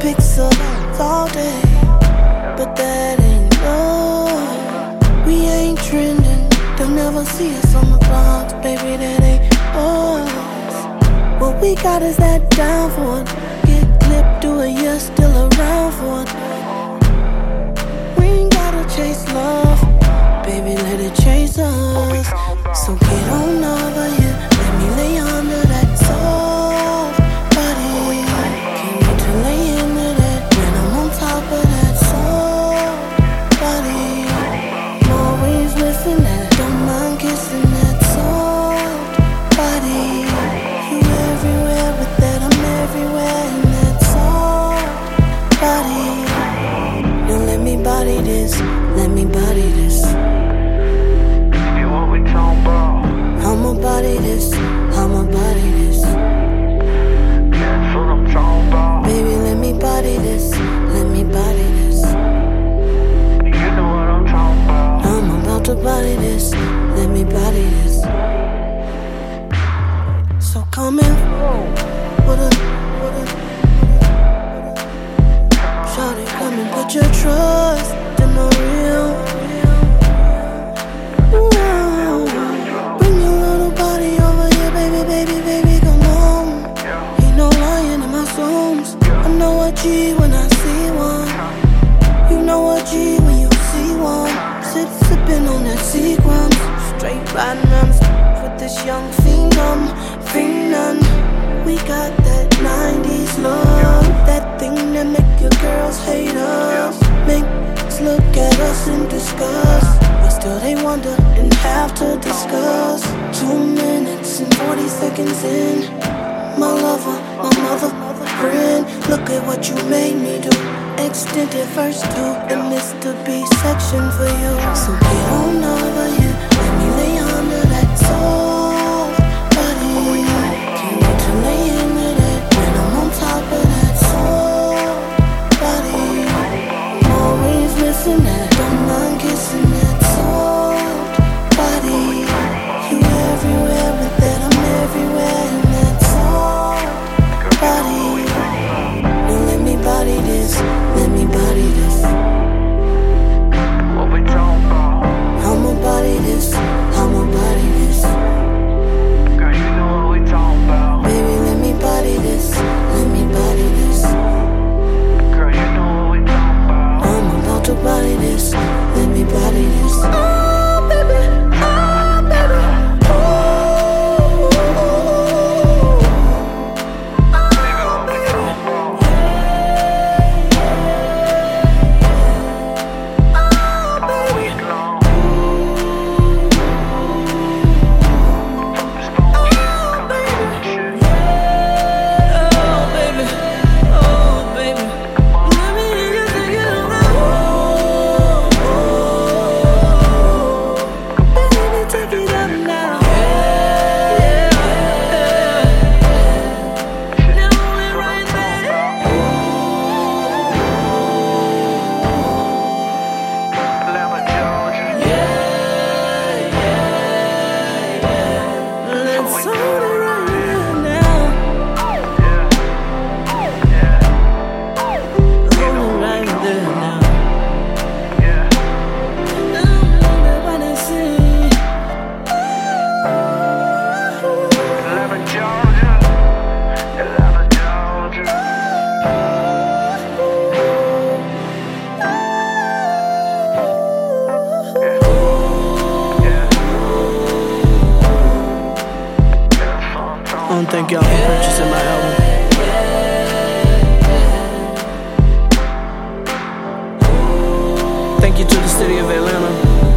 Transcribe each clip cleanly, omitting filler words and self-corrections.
pics of all day, but that ain't love. We ain't trending, they'll never see us on the blogs, baby, that ain't us. What we got is that down for it. Get clipped, do a year, still around for it. We ain't gotta chase love, baby, let it chase us. So get on over here, let me lay under that soft body. Can't wait to lay into that when I'm on top of that soft body. I'm always missing that, don't mind kissing that soft body. You everywhere with that, I'm everywhere in that soft body. Now let me body this, let me body this. I'ma body this, I'ma body this. That's what I'm talking about. Baby, let me body this, let me body this. You know what I'm talking about. I'm about to body this, let me body this. So come in, shawty, come and put your trust in the real. G when I see one, you know a G when you see one. Sipping on that Seagrams, straight riding around with this young phenom. We got that 90s love, that thing that make your girls hate us, make us look at us in disgust, but still they wonder and have to discuss. 2 minutes and 40 seconds in, my lover, my mother friend, look at what you made me do. Extended verse 2 and Mr. B section for you. So get on over here, let me lay under that soft body. Can't wait to lay into that when I'm on top of that soft body. I'm always missing that, don't mind kissing that soft body. You everywhere with that, I'm everywhere in that soft body. Body this, let me body this. What we talking about? I'ma body this, I'ma body this. Girl, you know what we talking about. Baby, let me body this, let me body this. Girl, you know what we talking about. I'm about to body this, let me body this. Oh, baby, oh, baby. Thank y'all for purchasing my album. Thank you to the city of Atlanta.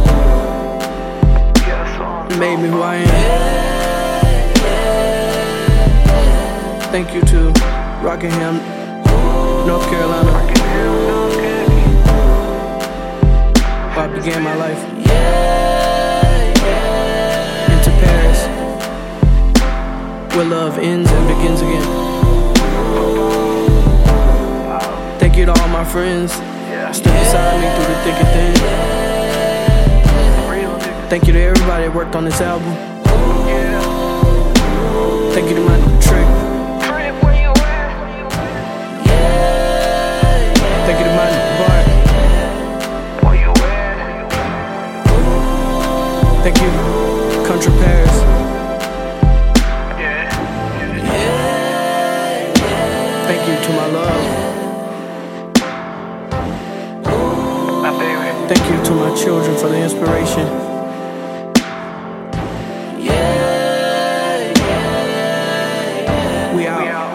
It made me who I am. Thank you to Rockingham, North Carolina, where I began my life. And to Paris, where love ends and begins again. Thank you to all my friends who stood beside me through the thick and thin. Thank you to everybody that worked on this album. Thank you to my Trick. Thank you to my love. My baby. Thank you to my children for the inspiration. We out.